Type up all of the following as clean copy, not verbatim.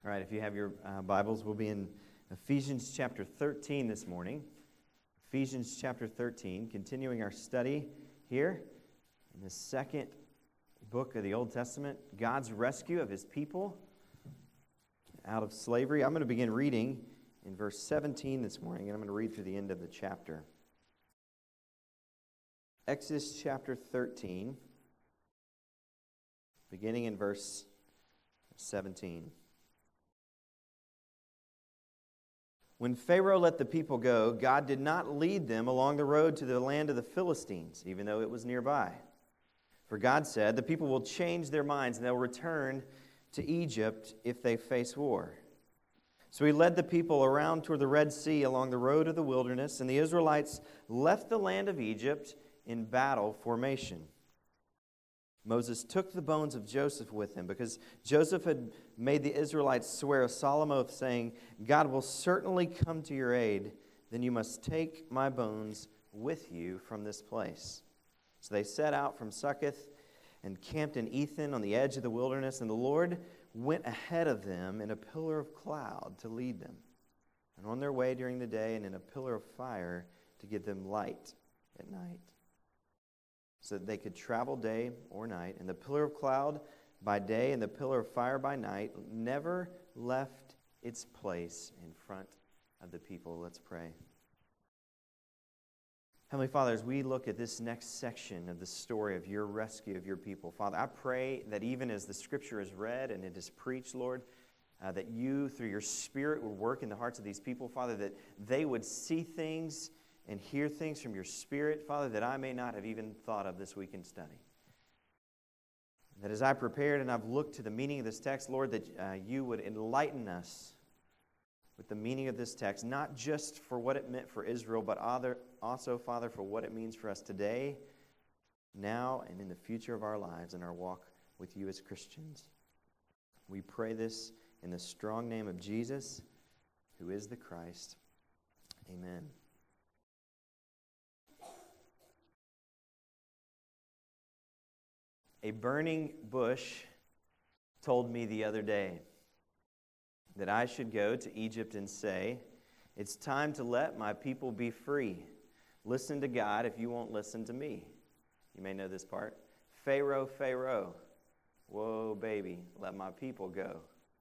All right, if you have your Bibles, we'll be in Ephesians chapter 13 this morning. Ephesians chapter 13, continuing our study here in the second book of the Old Testament, God's rescue of His people out of slavery. I'm going to begin reading in verse 17 this morning, and I'm going to read through the end of the chapter. Exodus chapter 13, beginning in verse 17. When Pharaoh let the people go, God did not lead them along the road to the land of the Philistines, even though it was nearby. For God said, the people will change their minds and they'll return to Egypt if they face war. So he led the people around toward the Red Sea along the road of the wilderness, and the Israelites left the land of Egypt in battle formation. Moses took the bones of Joseph with him because Joseph had made the Israelites swear a solemn oath saying, God will certainly come to your aid, then you must take my bones with you from this place. So they set out from Succoth and camped in Ethan on the edge of the wilderness, and the Lord went ahead of them in a pillar of cloud to lead them, and on their way during the day and in a pillar of fire to give them light at night, so that they could travel day or night. And the pillar of cloud by day and the pillar of fire by night never left its place in front of the people. Let's pray. Heavenly Father, as we look at this next section of the story of your rescue of your people, Father, I pray that even as the Scripture is read and it is preached, Lord, that you, through your Spirit, would work in the hearts of these people, Father, that they would see things and hear things from your Spirit, Father, that I may not have even thought of this week in study. That as I prepared and I've looked to the meaning of this text, Lord, that you would enlighten us with the meaning of this text, not just for what it meant for Israel, but also, Father, for what it means for us today, now, and in the future of our lives and our walk with you as Christians. We pray this in the strong name of Jesus, who is the Christ. Amen. A burning bush told me the other day that I should go to Egypt and say, it's time to let my people be free. Listen to God if you won't listen to me. You may know this part. Pharaoh, Pharaoh, whoa, baby, let my people go.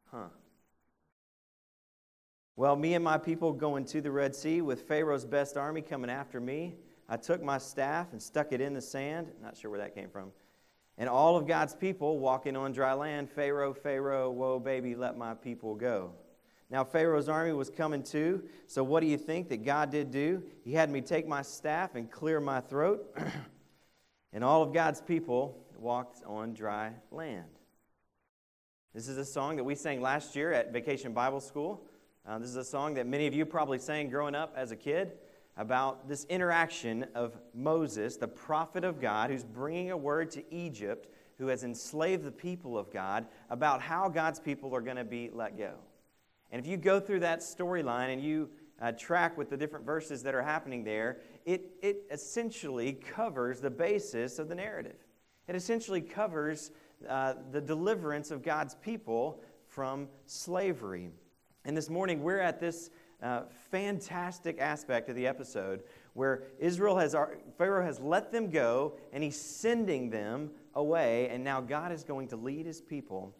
Well, me and my people going to the Red Sea with Pharaoh's best army coming after me, I took my staff and stuck it in the sand. Not sure where that came from. And all of God's people walking on dry land, Pharaoh, Pharaoh, whoa, baby, let my people go. Now, Pharaoh's army was coming too, so what do you think that God did do? He had me take my staff and clear my throat, and all of God's people walked on dry land. This is a song that we sang last year at Vacation Bible School. This is a song that many of you probably sang growing up as a kid, about this interaction of Moses, the prophet of God, who's bringing a word to Egypt, who has enslaved the people of God, about how God's people are going to be let go. And if you go through that storyline and you track with the different verses that are happening there, it essentially covers the basis of the narrative. It essentially covers the deliverance of God's people from slavery. And this morning we're at this fantastic aspect of the episode where Pharaoh has let them go and he's sending them away, and now God is going to lead his people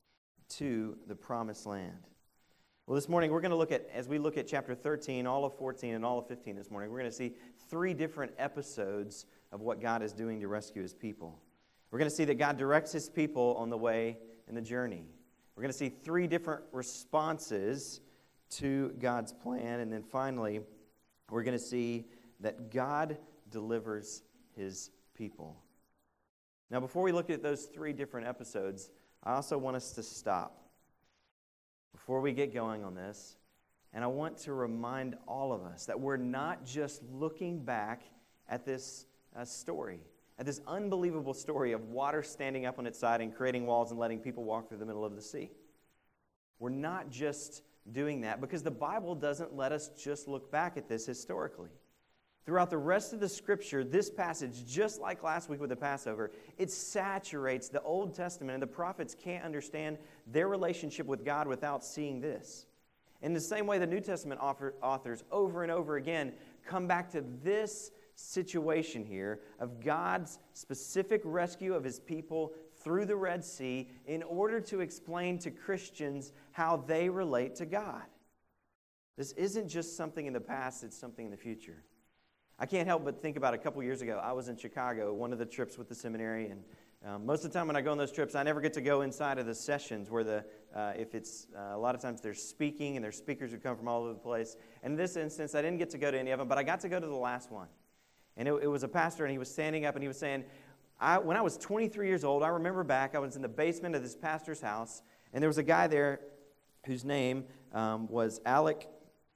to the promised land. Well, this morning we're going to look at, as we look at chapter 13, all of 14, and all of 15 this morning, we're going to see three different episodes of what God is doing to rescue his people. We're going to see that God directs his people on the way and the journey. We're going to see three different responses to God's plan. And then finally, we're going to see that God delivers his people. Now, before we look at those three different episodes, I also want us to stop before we get going on this. And I want to remind all of us that we're not just looking back at this story, at this unbelievable story of water standing up on its side and creating walls and letting people walk through the middle of the sea. We're not just doing that because the Bible doesn't let us just look back at this historically. Throughout the rest of the Scripture, this passage, just like last week with the Passover, it saturates the Old Testament, and the prophets can't understand their relationship with God without seeing this. In the same way, the New Testament authors over and over again come back to this situation here of God's specific rescue of His people through the Red Sea in order to explain to Christians how they relate to God. This isn't just something in the past, it's something in the future. I can't help but think about a couple years ago. I was in Chicago, one of the trips with the seminary, and most of the time when I go on those trips, I never get to go inside of the sessions where if it's, a lot of times there's speaking and there's speakers who come from all over the place. And in this instance, I didn't get to go to any of them, but I got to go to the last one. And it was a pastor, and he was standing up, and he was saying, when I was 23 years old, I remember back, I was in the basement of this pastor's house, and there was a guy there whose name was Alec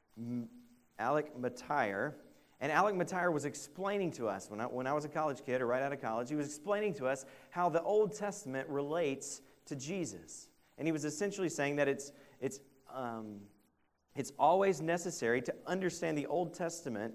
Motyer. And Alec Motyer was explaining to us, when I was a college kid or right out of college, he was explaining to us how the Old Testament relates to Jesus. And he was essentially saying that it's always necessary to understand the Old Testament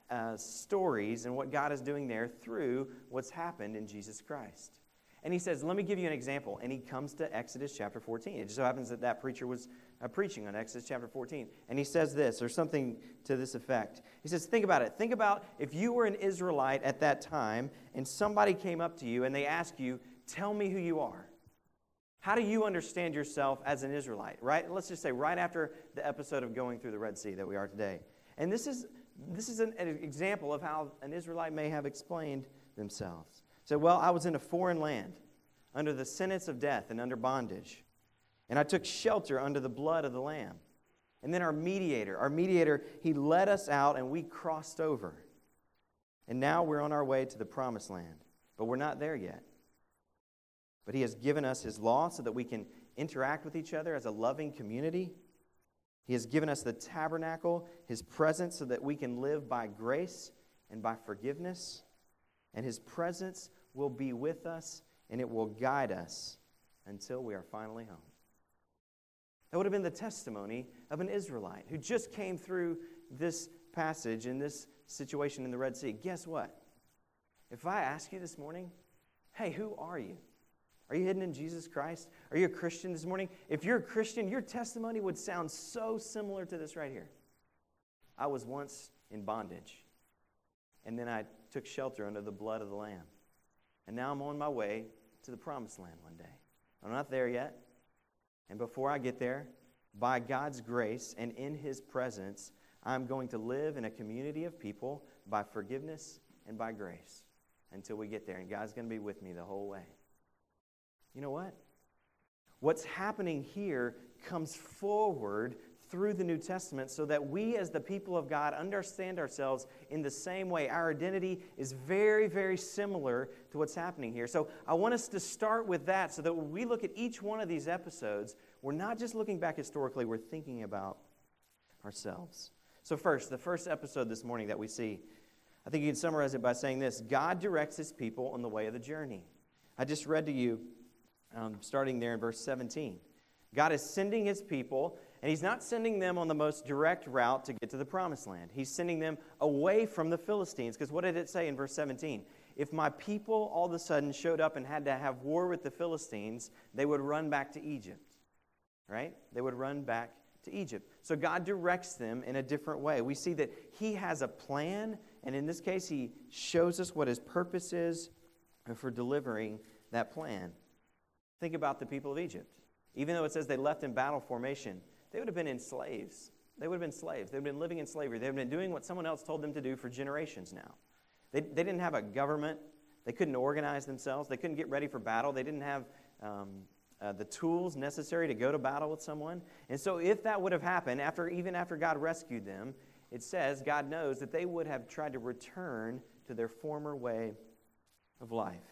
stories and what God is doing there through what's happened in Jesus Christ. And he says, let me give you an example. And he comes to Exodus chapter 14. It just so happens that preacher was preaching on Exodus chapter 14. And he says this, or something to this effect. He says, think about it. Think about if you were an Israelite at that time and somebody came up to you and they ask you, tell me who you are. How do you understand yourself as an Israelite? Right? Let's just say right after the episode of going through the Red Sea that we are today. And this is an example of how an Israelite may have explained themselves. So, well, I was in a foreign land, under the sentence of death and under bondage. And I took shelter under the blood of the Lamb. And then our mediator, he led us out and we crossed over. And now we're on our way to the promised land. But we're not there yet. But He has given us His law so that we can interact with each other as a loving community. He has given us the tabernacle, His presence, so that we can live by grace and by forgiveness. And His presence will be with us, and it will guide us until we are finally home. That would have been the testimony of an Israelite who just came through this passage in this situation in the Red Sea. Guess what? If I ask you this morning, hey, who are you? Are you hidden in Jesus Christ? Are you a Christian this morning? If you're a Christian, your testimony would sound so similar to this right here. I was once in bondage, and then I took shelter under the blood of the Lamb. And now I'm on my way to the promised land one day. I'm not there yet. And before I get there, by God's grace and in His presence, I'm going to live in a community of people by forgiveness and by grace until we get there. And God's going to be with me the whole way. You know what? What's happening here comes forward through the New Testament so that we as the people of God understand ourselves in the same way. Our identity is very, very similar to what's happening here. So I want us to start with that so that when we look at each one of these episodes, we're not just looking back historically, we're thinking about ourselves. So first, the first episode this morning that we see, I think you can summarize it by saying this: God directs His people on the way of the journey. I just read to you, starting there in verse 17. God is sending His people, and He's not sending them on the most direct route to get to the promised land. He's sending them away from the Philistines, because what did it say in verse 17? If my people all of a sudden showed up and had to have war with the Philistines, they would run back to Egypt, right? They would run back to Egypt. So God directs them in a different way. We see that He has a plan, and in this case, He shows us what His purpose is for delivering that plan. Think about the people of Egypt. Even though it says they left in battle formation, they would have been slaves. They would have been slaves. They've been living in slavery. They've been doing what someone else told them to do for generations now. They didn't have a government. They couldn't organize themselves. They couldn't get ready for battle. They didn't have the tools necessary to go to battle with someone. And so if that would have happened, even after God rescued them, it says God knows that they would have tried to return to their former way of life.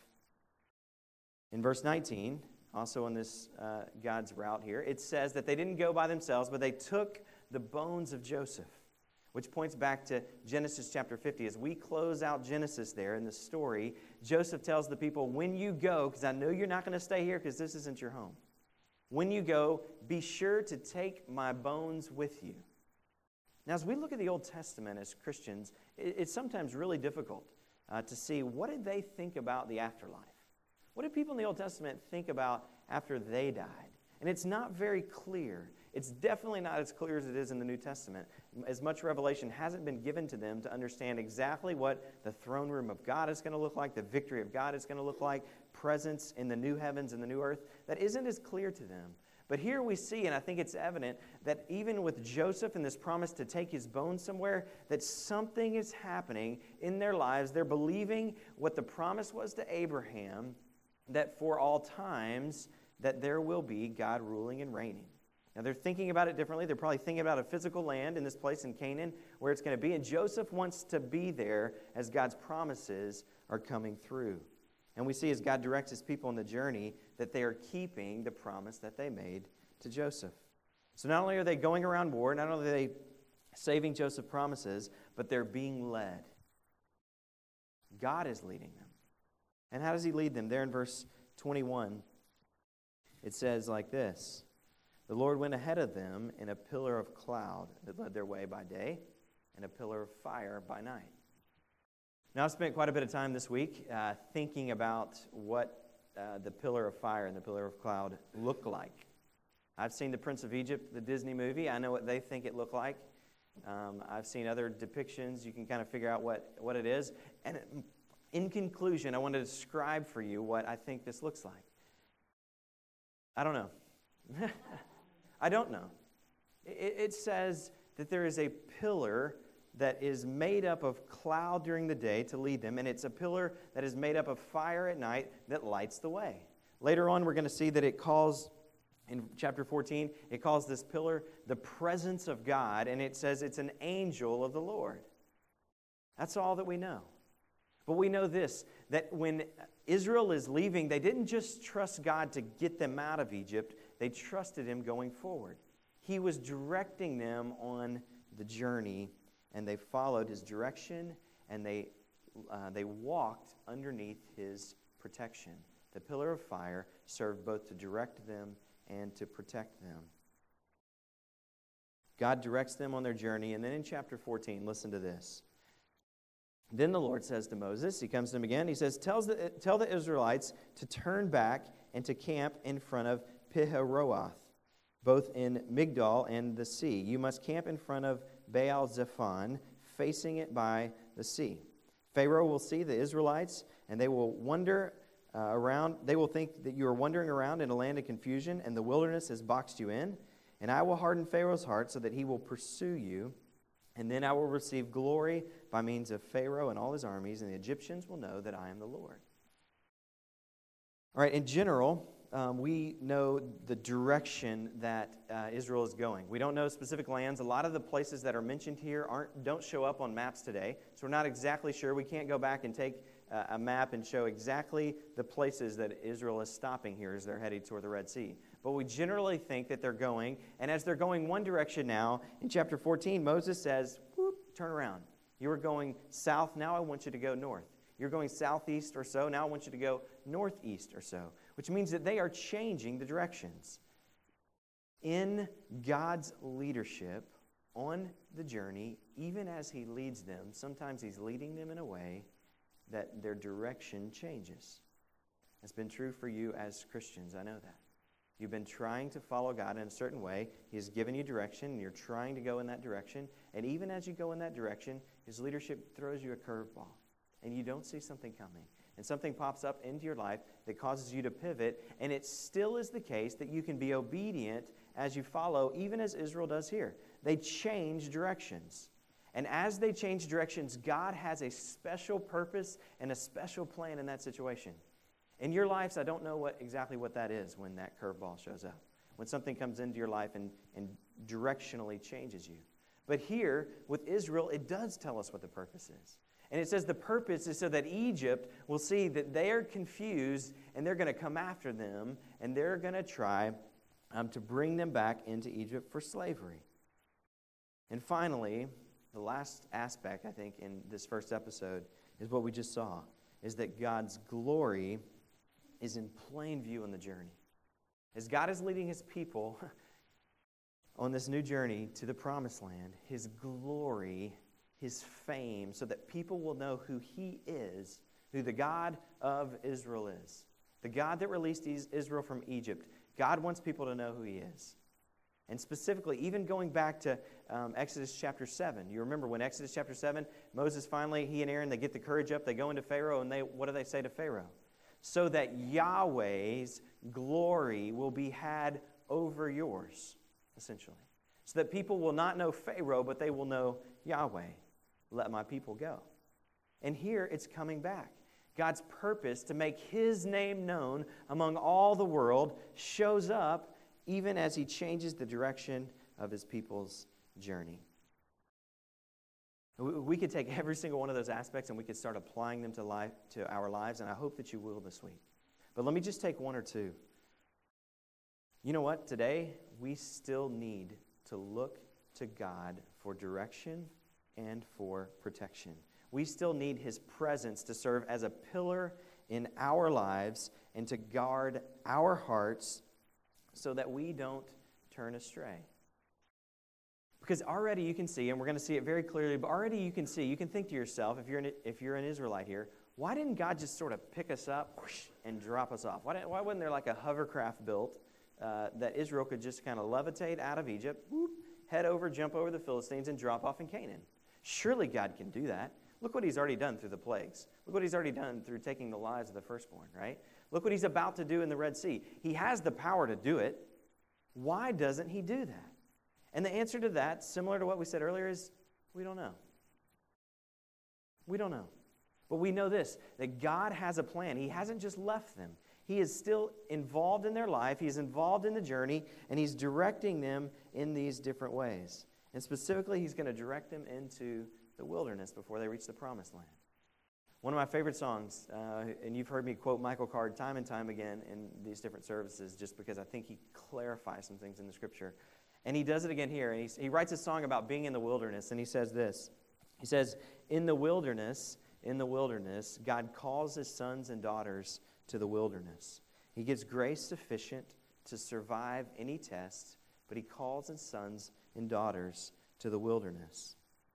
In verse 19, also on this God's route here, it says that they didn't go by themselves, but they took the bones of Joseph, which points back to Genesis chapter 50. As we close out Genesis there in the story, Joseph tells the people, when you go, because I know you're not going to stay here because this isn't your home. When you go, be sure to take my bones with you. Now, as we look at the Old Testament as Christians, it's sometimes really difficult to see what did they think about the afterlife? What did people in the Old Testament think about after they died? And it's not very clear. It's definitely not as clear as it is in the New Testament. As much revelation hasn't been given to them to understand exactly what the throne room of God is going to look like, the victory of God is going to look like, presence in the new heavens and the new earth. That isn't as clear to them. But here we see, and I think it's evident, that even with Joseph and this promise to take his bones somewhere, that something is happening in their lives. They're believing what the promise was to Abraham, that for all times, that there will be God ruling and reigning. Now, they're thinking about it differently. They're probably thinking about a physical land in this place in Canaan where it's going to be. And Joseph wants to be there as God's promises are coming through. And we see as God directs his people on the journey that they are keeping the promise that they made to Joseph. So not only are they going around war, not only are they saving Joseph's promises, but they're being led. God is leading them. And how does he lead them? There in verse 21, it says like this: the Lord went ahead of them in a pillar of cloud that led their way by day, and a pillar of fire by night. Now, I've spent quite a bit of time this week thinking about what the pillar of fire and the pillar of cloud look like. I've seen The Prince of Egypt, the Disney movie. I know what they think it looked like. I've seen other depictions. You can kind of figure out what it is. And in conclusion, I want to describe for you what I think this looks like. I don't know. I don't know. It says that there is a pillar that is made up of cloud during the day to lead them, and it's a pillar that is made up of fire at night that lights the way. Later on, we're going to see that it calls, in chapter 14, it calls this pillar the presence of God, and it says it's an angel of the Lord. That's all that we know. But we know this, that when Israel is leaving, they didn't just trust God to get them out of Egypt, they trusted him going forward. He was directing them on the journey, and they followed his direction, and they walked underneath his protection. The pillar of fire served both to direct them and to protect them. God directs them on their journey, and then in chapter 14, listen to this. Then the Lord says to Moses, he comes to him again, he says, tell the Israelites to turn back and to camp in front of Piharoth, both in Migdol and the sea. You must camp in front of Baal-Zephon, facing it by the sea. Pharaoh will see the Israelites, and they will wander around. They will think that you are wandering around in a land of confusion, and the wilderness has boxed you in. And I will harden Pharaoh's heart so that he will pursue you. And then I will receive glory by means of Pharaoh and all his armies, and the Egyptians will know that I am the Lord. All right, in general, we know the direction that Israel is going. We don't know specific lands. A lot of the places that are mentioned here don't show up on maps today, so we're not exactly sure. We can't go back and take a map and show exactly the places that Israel is stopping here as they're heading toward the Red Sea. But we generally think that they're going, and as they're going one direction now, in chapter 14, Moses says, whoop, turn around. You were going south, now I want you to go north. You're going southeast or so, now I want you to go northeast or so, which means that they are changing the directions. In God's leadership on the journey, even as he leads them, sometimes he's leading them in a way that their direction changes. It's been true for you as Christians, I know that. You've been trying to follow God in a certain way. He has given you direction, and you're trying to go in that direction. And even as you go in that direction, his leadership throws you a curveball, and you don't see something coming. And something pops up into your life that causes you to pivot, and it still is the case that you can be obedient as you follow, even as Israel does here. They change directions. And as they change directions, God has a special purpose and a special plan in that situation. In your lives, I don't know exactly what that is when that curveball shows up, when something comes into your life and directionally changes you. But here, with Israel, it does tell us what the purpose is. And it says the purpose is so that Egypt will see that they're confused, and they're going to come after them, and they're going to try to bring them back into Egypt for slavery. And finally, the last aspect, I think, in this first episode is what we just saw, is that God's glory is in plain view in the journey. As God is leading his people on this new journey to the promised land, his glory, his fame, so that people will know who he is, who the God of Israel is. The God that released Israel from Egypt. God wants people to know who he is. And specifically, even going back to Exodus chapter 7. You remember when Exodus chapter 7, Moses finally, he and Aaron, they get the courage up, they go into Pharaoh, and what do they say to Pharaoh? So that Yahweh's glory will be had over yours, essentially. So that people will not know Pharaoh, but they will know Yahweh. Let my people go. And here it's coming back. God's purpose to make his name known among all the world shows up even as he changes the direction of his people's journey. We could take every single one of those aspects and we could start applying them to our lives, and I hope that you will this week. But let me just take one or two. You know what? Today, we still need to look to God for direction and for protection. We still need his presence to serve as a pillar in our lives and to guard our hearts so that we don't turn astray. Because already you can see, and we're going to see it very clearly, but already you can see, you can think to yourself, if you're an Israelite here, why didn't God just sort of pick us up and drop us off? Why wasn't there like a hovercraft built that Israel could just kind of levitate out of Egypt, whoop, head over, jump over the Philistines, and drop off in Canaan? Surely God can do that. Look what he's already done through the plagues. Look what he's already done through taking the lives of the firstborn, right? Look what he's about to do in the Red Sea. He has the power to do it. Why doesn't he do that? And the answer to that, similar to what we said earlier, is we don't know. We don't know. But we know this, that God has a plan. He hasn't just left them. He is still involved in their life. He's involved in the journey, and he's directing them in these different ways. And specifically, he's going to direct them into the wilderness before they reach the promised land. One of my favorite songs, and you've heard me quote Michael Card time and time again in these different services just because I think he clarifies some things in the Scripture. And he does it again here. And he writes a song about being in the wilderness, and he says this. He says, in the wilderness, God calls his sons and daughters to the wilderness. He gives grace sufficient to survive any test, but he calls his sons and daughters to the wilderness.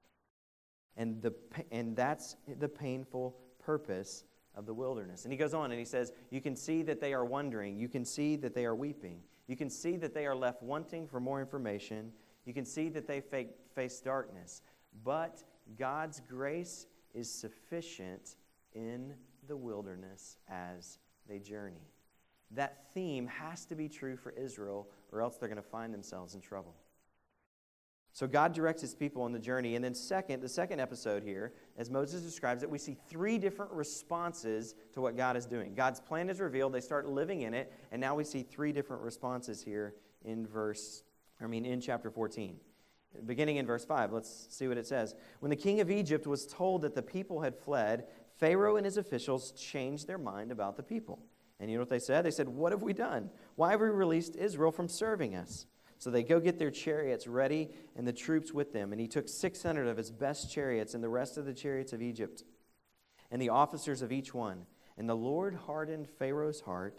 And that's the painful purpose of the wilderness. And he goes on and he says, you can see that they are wondering. You can see that they are weeping. You can see that they are left wanting for more information. You can see that they face darkness. But God's grace is sufficient in the wilderness as they journey. That theme has to be true for Israel, or else they're going to find themselves in trouble. So God directs his people on the journey. And then the second episode here, as Moses describes it, we see three different responses to what God is doing. God's plan is revealed. They start living in it. And now we see three different responses here in chapter 14. Beginning in verse 5, let's see what it says. When the king of Egypt was told that the people had fled, Pharaoh and his officials changed their mind about the people. And you know what they said? They said, what have we done? Why have we released Israel from serving us? So they go get their chariots ready and the troops with them. And he took 600 of his best chariots and the rest of the chariots of Egypt and the officers of each one. And the Lord hardened Pharaoh's heart,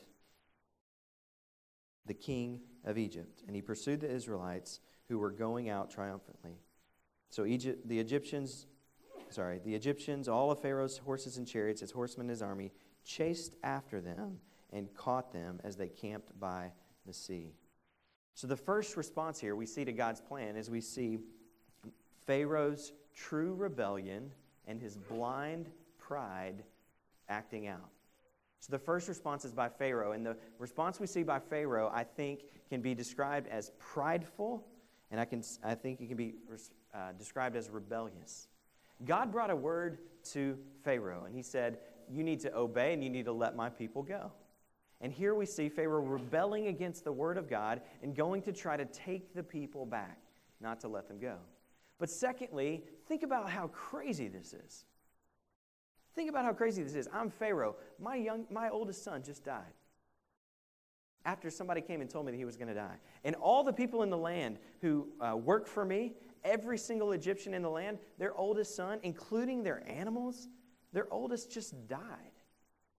the king of Egypt. And he pursued the Israelites who were going out triumphantly. So the Egyptians, all of Pharaoh's horses and chariots, his horsemen and his army, chased after them and caught them as they camped by the sea. So the first response here we see to God's plan is we see Pharaoh's true rebellion and his blind pride acting out. So the first response is by Pharaoh, and the response we see by Pharaoh, I think, can be described as prideful, and I think it can be described as rebellious. God brought a word to Pharaoh, and he said, you need to obey and you need to let my people go. And here we see Pharaoh rebelling against the word of God and going to try to take the people back, not to let them go. But secondly, think about how crazy this is. Think about how crazy this is. I'm Pharaoh. My oldest son just died after somebody came and told me that he was going to die. And all the people in the land who work for me, every single Egyptian in the land, their oldest son, including their animals, their oldest just died.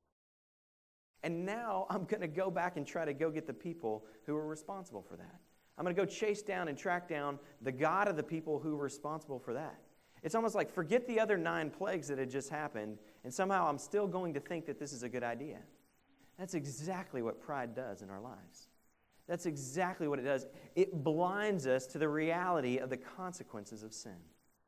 And now I'm going to go back and try to go get the people who are responsible for that. I'm going to go chase down and track down the God of the people who were responsible for that. It's almost like forget the other 9 plagues that had just happened, and somehow I'm still going to think that this is a good idea. That's exactly what pride does in our lives. That's exactly what it does. It blinds us to the reality of the consequences of sin.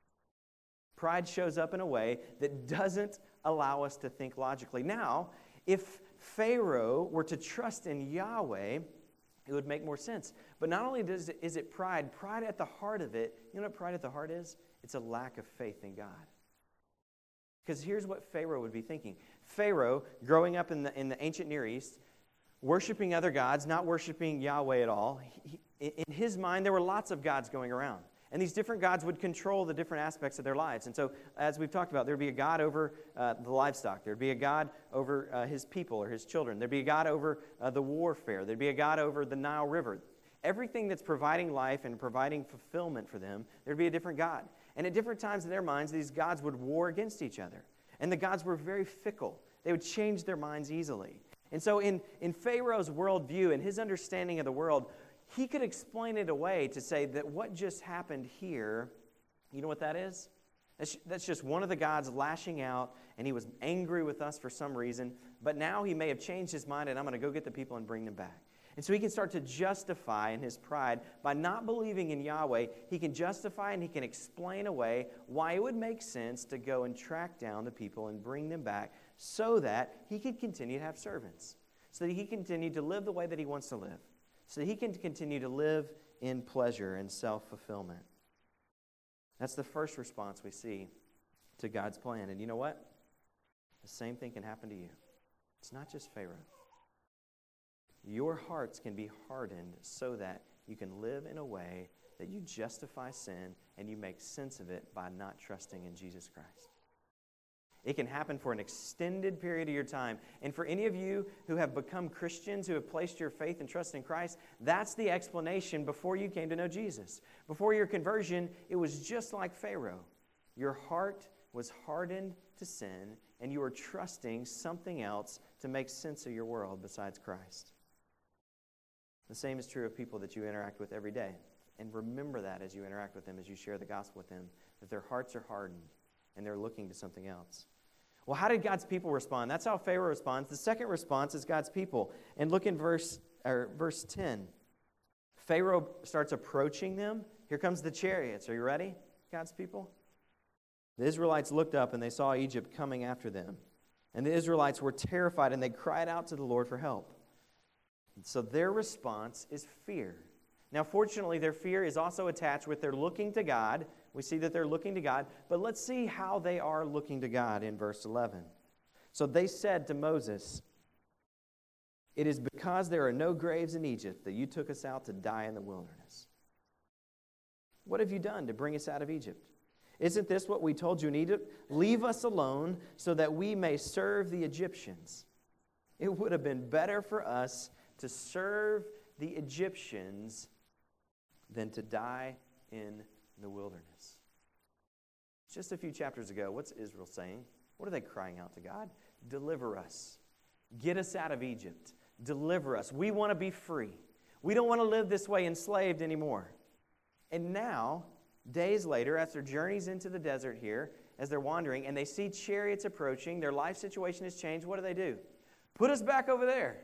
Pride shows up in a way that doesn't allow us to think logically. Now, if Pharaoh were to trust in Yahweh, it would make more sense. But not only is it pride at the heart of it, you know what pride at the heart is? It's a lack of faith in God. Because here's what Pharaoh would be thinking. Pharaoh, growing up in the ancient Near East, worshiping other gods, not worshiping Yahweh at all, in his mind there were lots of gods going around. And these different gods would control the different aspects of their lives. And so, as we've talked about, there would be a god over the livestock. There would be a god over his people or his children. There would be a god over the warfare. There would be a god over the Nile River. Everything that's providing life and providing fulfillment for them, there would be a different god. And at different times in their minds, these gods would war against each other. And the gods were very fickle. They would change their minds easily. And so in Pharaoh's worldview and his understanding of the world, he could explain it away to say that what just happened here, you know what that is? That's just one of the gods lashing out, and he was angry with us for some reason, but now he may have changed his mind, and I'm going to go get the people and bring them back. And so he can start to justify in his pride, by not believing in Yahweh, he can justify and he can explain away why it would make sense to go and track down the people and bring them back so that he could continue to have servants, so that he can continue to live the way that he wants to live, so that he can continue to live in pleasure and self-fulfillment. That's the first response we see to God's plan. And you know what? The same thing can happen to you. It's not just Pharaoh. Your hearts can be hardened so that you can live in a way that you justify sin and you make sense of it by not trusting in Jesus Christ. It can happen for an extended period of your time. And for any of you who have become Christians, who have placed your faith and trust in Christ, that's the explanation before you came to know Jesus. Before your conversion, it was just like Pharaoh. Your heart was hardened to sin, and you were trusting something else to make sense of your world besides Christ. The same is true of people that you interact with every day. And remember that as you interact with them, as you share the gospel with them, that their hearts are hardened and they're looking to something else. Well, how did God's people respond? That's how Pharaoh responds. The second response is God's people. And look in verse 10. Pharaoh starts approaching them. Here comes the chariots. Are you ready, God's people? The Israelites looked up and they saw Egypt coming after them. And the Israelites were terrified and they cried out to the Lord for help. And so their response is fear. Now, fortunately, their fear is also attached with their looking to God. We see that they're looking to God, but let's see how they are looking to God in verse 11. So they said to Moses, "It is because there are no graves in Egypt that you took us out to die in the wilderness. What have you done to bring us out of Egypt? Isn't this what we told you in Egypt? Leave us alone so that we may serve the Egyptians. It would have been better for us to serve the Egyptians than to die in the wilderness." Just a few chapters ago, what's Israel saying? What are they crying out to God? Deliver us. Get us out of Egypt. Deliver us. We want to be free. We don't want to live this way enslaved anymore. And now, days later, as their journeys into the desert here, as they're wandering, and they see chariots approaching, their life situation has changed, what do? Put us back over there.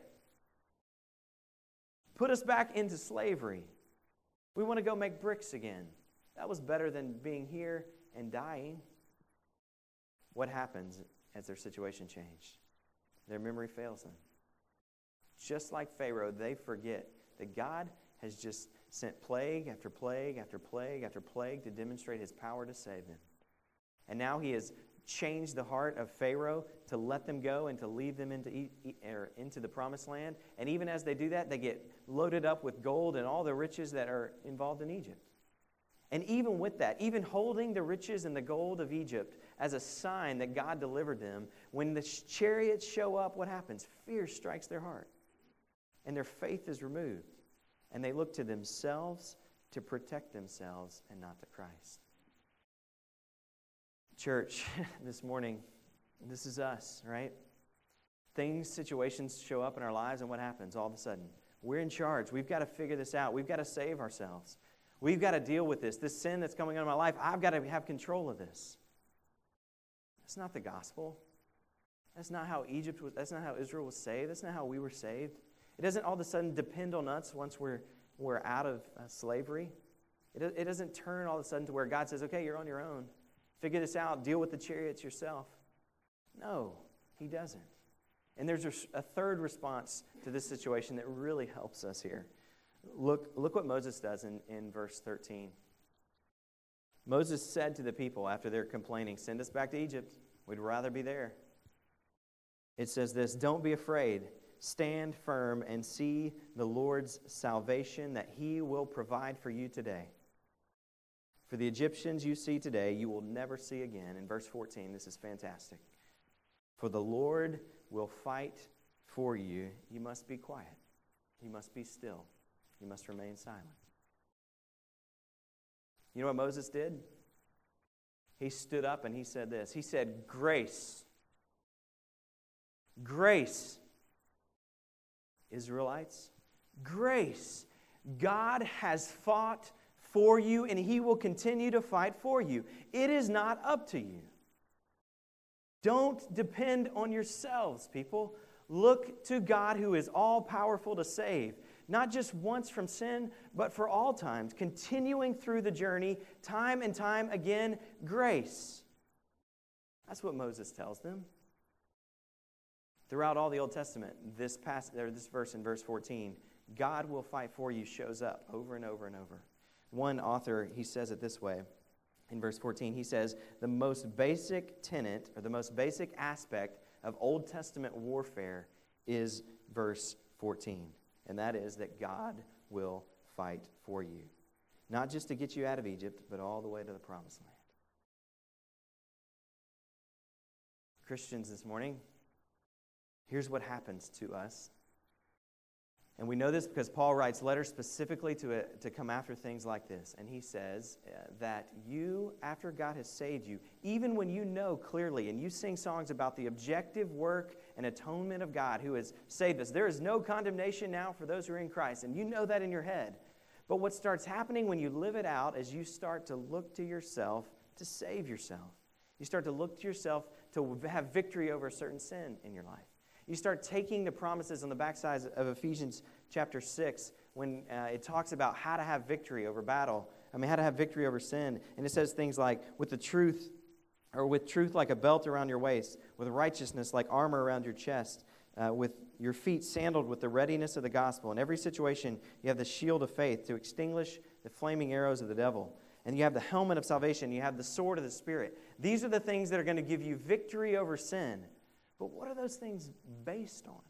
Put us back into slavery. We want to go make bricks again. That was better than being here and dying. What happens as their situation changed? Their memory fails them. Just like Pharaoh, they forget that God has just sent plague after plague after plague after plague to demonstrate his power to save them. And now he has changed the heart of Pharaoh to let them go and to lead them into the promised land. And even as they do that, they get loaded up with gold and all the riches that are involved in Egypt. And even with that, even holding the riches and the gold of Egypt as a sign that God delivered them, when the chariots show up, what happens? Fear strikes their heart. And their faith is removed. And they look to themselves to protect themselves and not to Christ. Church, this morning, this is us, right? Situations show up in our lives, and what happens all of a sudden? We're in charge. We've got to figure this out. We've got to save ourselves. We've got to deal with this. This sin that's coming on in my life, I've got to have control of this. That's not the gospel. That's not how Egypt was. That's not how Israel was saved. That's not how we were saved. It doesn't all of a sudden depend on us once we're out of slavery. It doesn't turn all of a sudden to where God says, okay, you're on your own. Figure this out. Deal with the chariots yourself. No, he doesn't. And there's a third response to this situation that really helps us here. Look what Moses does in verse 13. Moses said to the people after they're complaining, send us back to Egypt. We'd rather be there. It says this, don't be afraid. Stand firm and see the Lord's salvation that he will provide for you today. For the Egyptians you see today, you will never see again. In verse 14, this is fantastic. For the Lord will fight for you. You must be quiet. You must be still. You must remain silent. You know what Moses did? He stood up and he said this. He said, grace. Grace. Israelites, grace. God has fought for you and he will continue to fight for you. It is not up to you. Don't depend on yourselves, people. Look to God who is all-powerful to save, not just once from sin, but for all times, continuing through the journey, time and time again, grace. That's what Moses tells them. Throughout all the Old Testament, this verse in verse 14, God will fight for you shows up over and over and over. One author, he says it this way. In verse 14, he says, the most basic tenet, or the most basic aspect of Old Testament warfare is verse 14. And that is that God will fight for you. Not just to get you out of Egypt, but all the way to the promised land. Christians this morning, here's what happens to us. And we know this because Paul writes letters specifically to come after things like this. And he says that you, after God has saved you, even when you know clearly and you sing songs about the objective work and atonement of God who has saved us, there is no condemnation now for those who are in Christ. And you know that in your head. But what starts happening when you live it out is you start to look to yourself to save yourself. You start to look to yourself to have victory over a certain sin in your life. You start taking the promises on the backside of Ephesians chapter 6 when it talks about how to have victory over how to have victory over sin. And it says things like, with truth like a belt around your waist, with righteousness like armor around your chest, with your feet sandaled with the readiness of the gospel. In every situation, you have the shield of faith to extinguish the flaming arrows of the devil. And you have the helmet of salvation. You have the sword of the Spirit. These are the things that are going to give you victory over sin. But what are those things based on?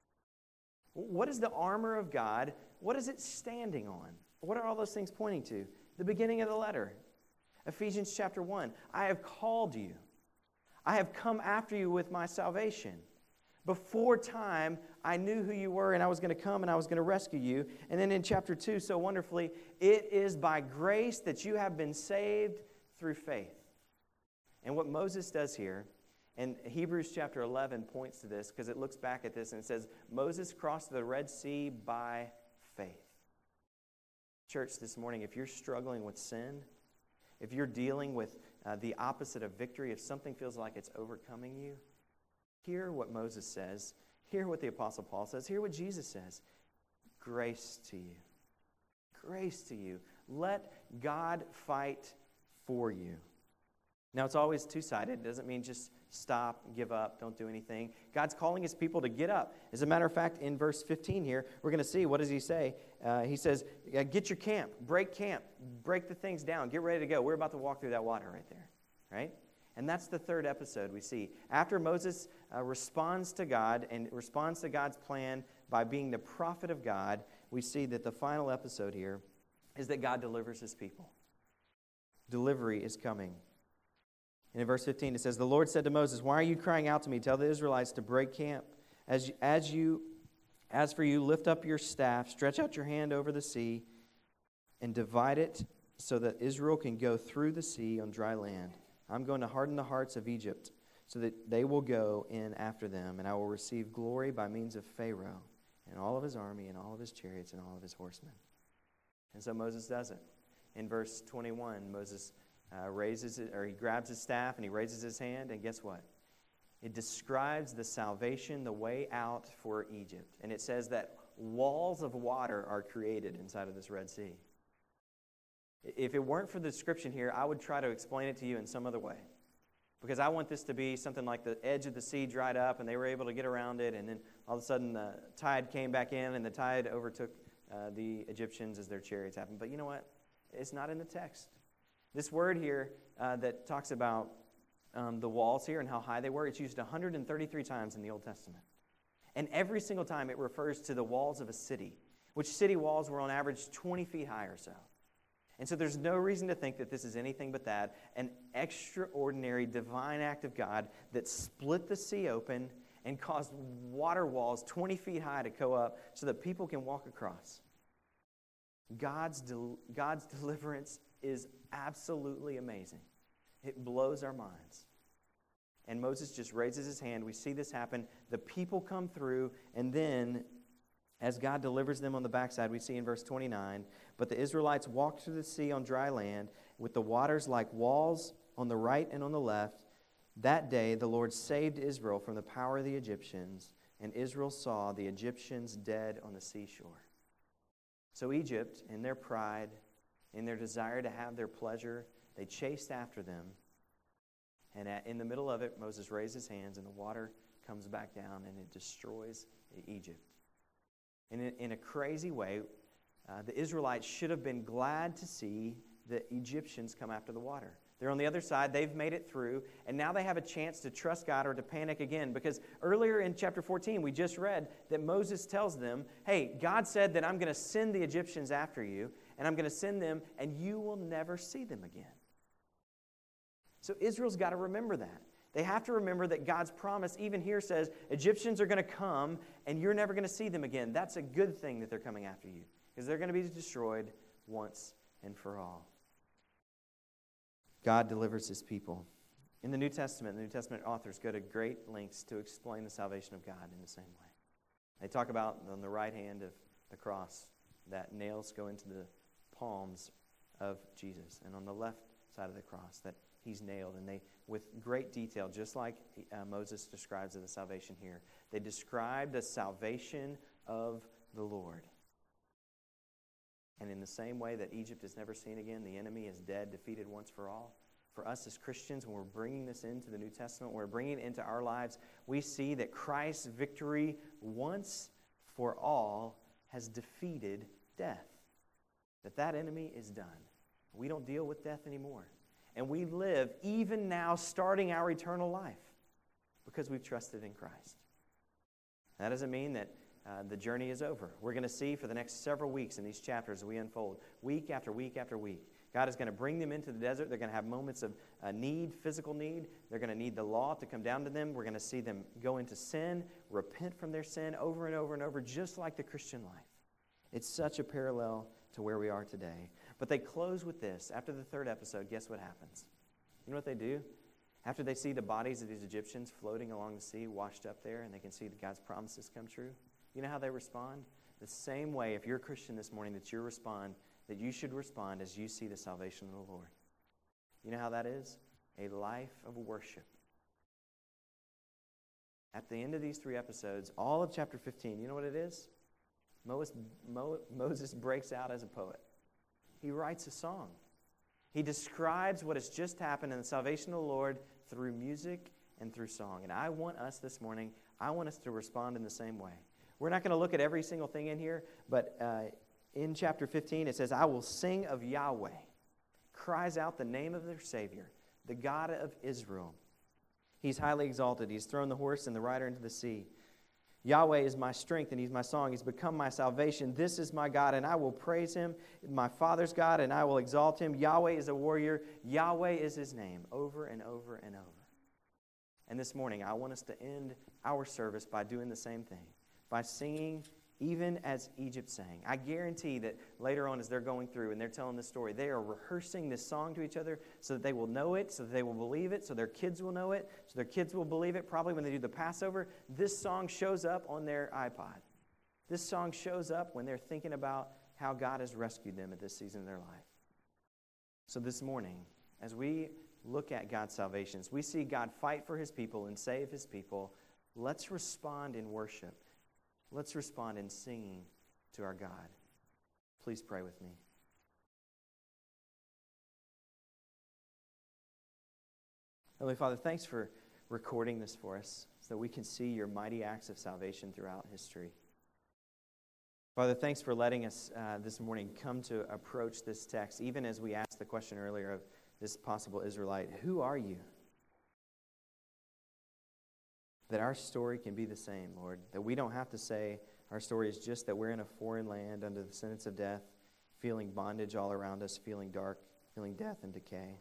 What is the armor of God? What is it standing on? What are all those things pointing to? The beginning of the letter. Ephesians chapter 1. I have called you. I have come after you with my salvation. Before time, I knew who you were and I was going to come and I was going to rescue you. And then in chapter 2, so wonderfully, it is by grace that you have been saved through faith. And what Moses does here, and Hebrews chapter 11 points to this because it looks back at this and it says, Moses crossed the Red Sea by faith. Church, this morning, if you're struggling with sin, if you're dealing with the opposite of victory, if something feels like it's overcoming you, hear what Moses says. Hear what the Apostle Paul says. Hear what Jesus says. Grace to you. Grace to you. Let God fight for you. Now, it's always two-sided. It doesn't mean just stop, give up, don't do anything. God's calling his people to get up. As a matter of fact, in verse 15 here, we're going to see, what does he say? He says, get your camp, break the things down, get ready to go. We're about to walk through that water right there, right? And that's the third episode we see. After Moses responds to God and responds to God's plan by being the prophet of God, we see that the final episode here is that God delivers his people. Delivery is coming. And in verse 15 it says, the Lord said to Moses, why are you crying out to me? Tell the Israelites to break camp. As for you, lift up your staff, stretch out your hand over the sea, and divide it so that Israel can go through the sea on dry land. I'm going to harden the hearts of Egypt so that they will go in after them, and I will receive glory by means of Pharaoh and all of his army and all of his chariots and all of his horsemen. And so Moses does it. In verse 21, Moses he grabs his staff and he raises his hand, and guess what? It describes the salvation, the way out for Egypt. And it says that walls of water are created inside of this Red Sea. If it weren't for the description here, I would try to explain it to you in some other way. Because I want this to be something like the edge of the sea dried up and they were able to get around it, and then all of a sudden the tide came back in and the tide overtook the Egyptians as their chariots happened. But you know what? It's not in the text. This word here that talks about the walls here and how high they were, it's used 133 times in the Old Testament. And every single time it refers to the walls of a city, which city walls were on average 20 feet high or so. And so there's no reason to think that this is anything but that, an extraordinary divine act of God that split the sea open and caused water walls 20 feet high to go up so that people can walk across. God's deliverance is absolutely amazing. It blows our minds. And Moses just raises his hand. We see this happen. The people come through, and then as God delivers them on the backside, we see in verse 29, but the Israelites walked through the sea on dry land with the waters like walls on the right and on the left. That day the Lord saved Israel from the power of the Egyptians, and Israel saw the Egyptians dead on the seashore. So Egypt, in their pride, in their desire to have their pleasure, they chased after them. And in the middle of it, Moses raised his hands, and the water comes back down, and it destroys Egypt. And in a crazy way, the Israelites should have been glad to see the Egyptians come after the water. They're on the other side. They've made it through. And now they have a chance to trust God or to panic again. Because earlier in chapter 14, we just read that Moses tells them, hey, God said that I'm going to send the Egyptians after you, and I'm going to send them, and you will never see them again. So Israel's got to remember that. They have to remember that God's promise, even here, says Egyptians are going to come, and you're never going to see them again. That's a good thing that they're coming after you, because they're going to be destroyed once and for all. God delivers his people. In the New Testament authors go to great lengths to explain the salvation of God in the same way. They talk about on the right hand of the cross that nails go into the palms of Jesus, and on the left side of the cross that he's nailed. And they, with great detail, just like Moses describes the salvation here, they describe the salvation of the Lord. And in the same way that Egypt is never seen again, the enemy is dead, defeated once for all. For us as Christians, when we're bringing this into the New Testament, when we're bringing it into our lives, we see that Christ's victory once for all has defeated death. That enemy is done. We don't deal with death anymore. And we live, even now, starting our eternal life because we've trusted in Christ. That doesn't mean that the journey is over. We're going to see for the next several weeks in these chapters as we unfold, week after week after week. God is going to bring them into the desert. They're going to have moments of need, physical need. They're going to need the law to come down to them. We're going to see them go into sin, repent from their sin over and over and over, just like the Christian life. It's such a parallel to where we are today. But they close with this. After the third episode, guess what happens? You know what they do? After they see the bodies of these Egyptians floating along the sea, washed up there, and they can see that God's promises come true, you know how they respond? The same way, if you're a Christian this morning, that you should respond as you see the salvation of the Lord. You know how that is? A life of worship. At the end of these 3 episodes, all of chapter 15, you know what it is? Moses breaks out as a poet. He writes a song. He describes what has just happened in the salvation of the Lord through music and through song. And I want us this morning, to respond in the same way. We're not going to look at every single thing in here, but in chapter 15 it says, I will sing of Yahweh, cries out the name of their Savior, the God of Israel. He's highly exalted. He's thrown the horse and the rider into the sea. Yahweh is my strength, and he's my song. He's become my salvation. This is my God, and I will praise him. My Father's God, and I will exalt him. Yahweh is a warrior. Yahweh is his name, over and over and over. And this morning, I want us to end our service by doing the same thing, by singing even as Egypt sang. I guarantee that later on as they're going through and they're telling this story, they are rehearsing this song to each other so that they will know it, so that they will believe it, so their kids will know it, so their kids will believe it. Probably when they do the Passover, this song shows up on their iPod. This song shows up when they're thinking about how God has rescued them at this season of their life. So this morning, as we look at God's salvation, as we see God fight for his people and save his people, let's respond in worship. Let's respond in singing to our God. Please pray with me. Heavenly Father, thanks for recording this for us so that we can see your mighty acts of salvation throughout history. Father, thanks for letting us this morning come to approach this text, even as we asked the question earlier of this possible Israelite, who are you? That our story can be the same, Lord. That we don't have to say our story is just that we're in a foreign land under the sentence of death, feeling bondage all around us, feeling dark, feeling death and decay.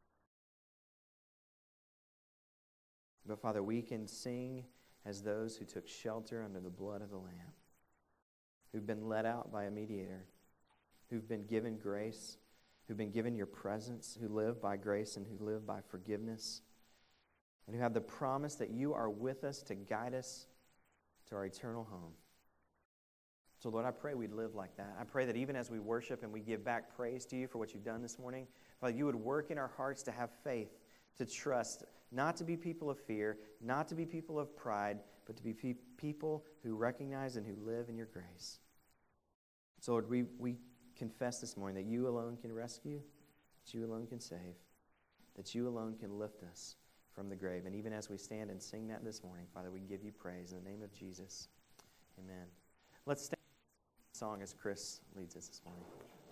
But Father, we can sing as those who took shelter under the blood of the Lamb, who've been led out by a mediator, who've been given grace, who've been given your presence, who live by grace and who live by forgiveness, and who have the promise that you are with us to guide us to our eternal home. So Lord, I pray we'd live like that. I pray that even as we worship and we give back praise to you for what you've done this morning, Father, you would work in our hearts to have faith, to trust, not to be people of fear, not to be people of pride, but to be people who recognize and who live in your grace. So Lord, we confess this morning that you alone can rescue, that you alone can save, that you alone can lift us from the grave. And even as we stand and sing that this morning, Father, we give you praise in the name of Jesus. Amen. Let's stand song as Chris leads us this morning.